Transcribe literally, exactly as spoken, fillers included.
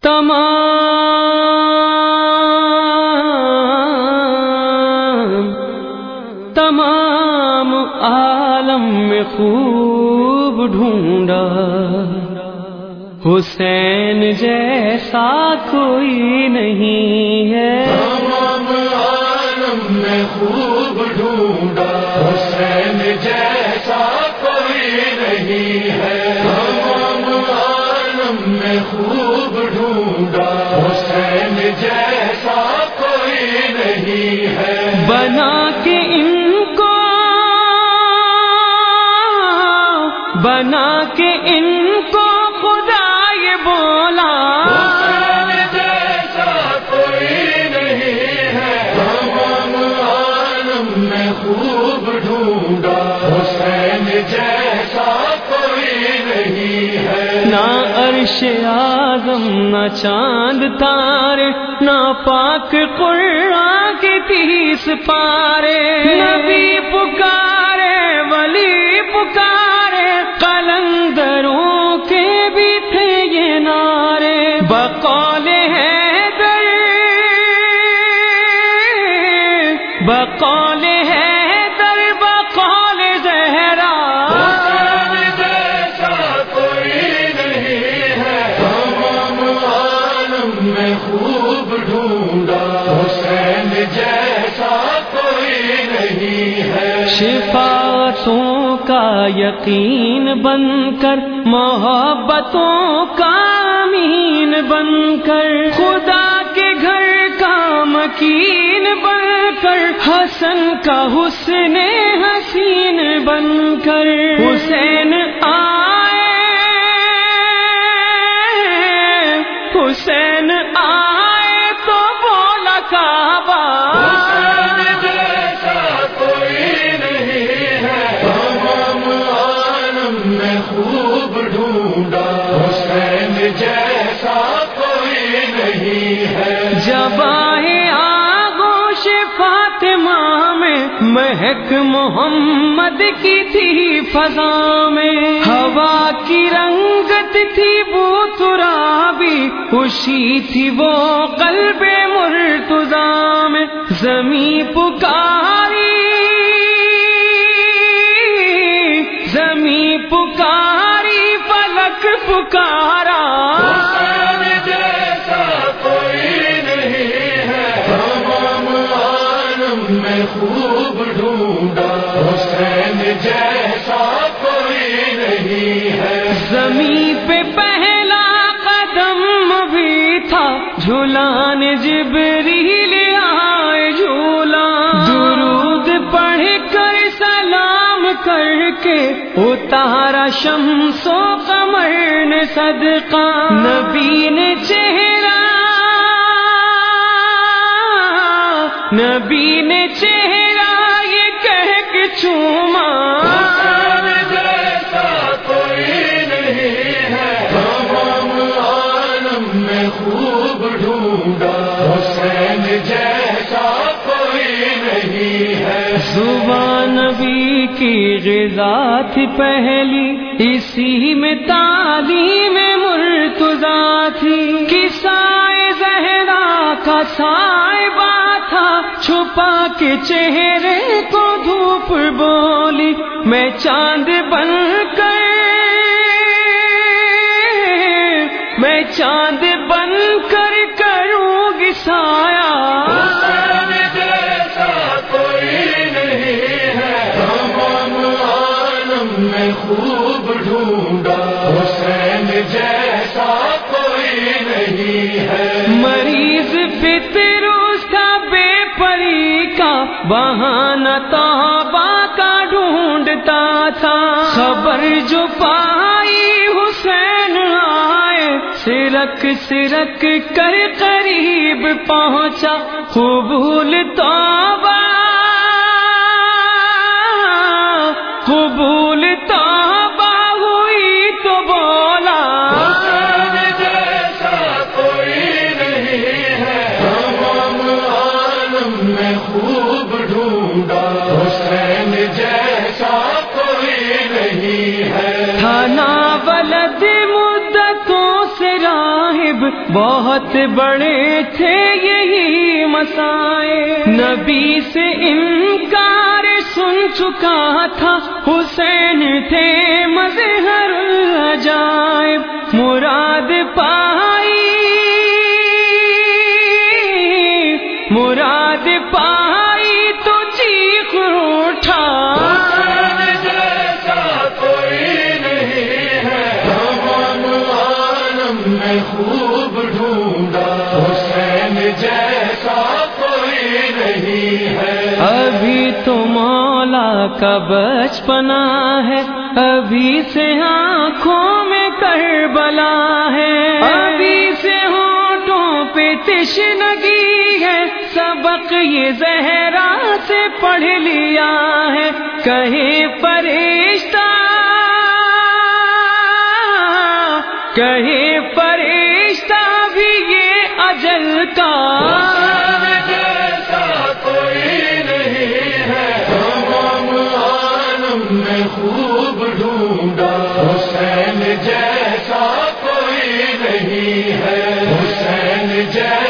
تمام تمام عالم میں خوب ڈھونڈا، حسین جیسا کوئی نہیں ہے۔ تمام عالم میں خوب ڈھونڈا، حسین جیسا کوئی نہیں ہے۔ تمام عالم میں خوب ڈھونڈا، حسین جیسا کوئی نہیں ہے۔ بنا کے ان کو بنا کے ان کو خدا یہ بولا، حسین جیسا کوئی نہیں ہے۔ تمام عالم میں خوب ڈھونڈا، حسین جیسا کوئی نہیں ہے۔ نہ عرش اعظم نہ چاند تارے، نہ پاک قرآن کے تیس پارے، نبی پکارے ولی پکارے، قلندروں کے بھی تھے یہ نعرے، بقول حیدر بقول حیدر بقول زہرا، حسین جیسا کوئی نہیں ہے۔ تمام عالم میں خوب ڈھونڈا، حسین جیسا کوئی نہیں ہے۔ شفاعتوں کا یقین بن کر، محبتوں کا امین بن کر، خدا کے گھر کا مکین بن کر، حسن کا حسن حسین بن کر، حسین آئے حسین آئے تو بولا کعبہ، حسین جیسا کوئی نہیں ہے۔ تمام عالم میں خوب ڈھونڈا، حسین جیسا کوئی نہیں ہے۔ جب آئے آغوش فاطمہ میں، مہک محمد کی تھی فضا میں، ہوا کی رنگت تھی بو ترابی، خوشی تھی وہ قلب مرتضیٰ میں، زمیں پکاری زمیں پکاری فلک پکارا، حسین جیسا کوئی نہیں ہے۔ تمام عالم میں خوب ڈھونڈا، حسین جیسا کوئی نہیں ہے۔ زمیں پہ پہلا قدم بھی تھا، جھولان جبریل آئے جھولا، درود پڑھ کر سلام کر کے اتارا شمس و قمر نے صدقہ، نبی نے چہرہ نبی نے چہرہ یہ کہہ کے چوما، حسین جیسا کوئی نہیں ہے۔ تمام عالم میں خوب ڈھونڈا، حسین جیسا کوئی نہیں ہے۔ زبان نبی کی غذا تھی پہلی، اسی میں تعلیم مرتضیٰ تھی، قصۂ زہرا کا صاحبہ تھا، چھپا کے چہرے کو دھوپ بولی، میں چاند بن کر میں چاند بن کر کروں گی سایہ، حسین جیسا کوئی نہیں ہے۔ تمام عالم میں خوب ڈھونڈا، حسین جیسا کوئی نہیں ہے۔ مریض فطر اس کا بے پری کا، بہانہ توبہ کا ڈھونڈتا تھا، خبر جو پائی حسین آئے، سرک سرک کر قریب پہنچا، قبول توبہ قبول توبہ ہوئی تو بولا، حسین جیسا کوئی نہیں ہے۔ تمام عالم میں خوب ڈھونڈا، حسین جیسا کوئی نہیں ہے۔ تھا نا ولد مدتوں سے راہب، بہت بڑے تھے یہی مسائل، نبی سے انکار سن چکا تھا، حسین تھے مظہر العجائب، مراد پائی مراد پائی تو چیخ اٹھا، حسین جیسا کوئی نہیں ہے، تمام عالم میں خوب ڈھونڈا، حسین جیسا کوئی نہیں ہے۔ ابھی تو مولا کا بچپنا ہے، ابھی سے آنکھوں میں کربلا ہے، ابھی سے ہونٹوں پہ تشنگی ہے، سبق یہ زہرا سے پڑھ لیا ہے، کہیں فرشتہ کہیں فرشتہ بھی یہ اجل کا، حسین جیسا کوئی نہیں ہے، تمام عالم میں خوب ڈھونڈا، حسین جیسا کوئی نہیں ہے، حسین جیسا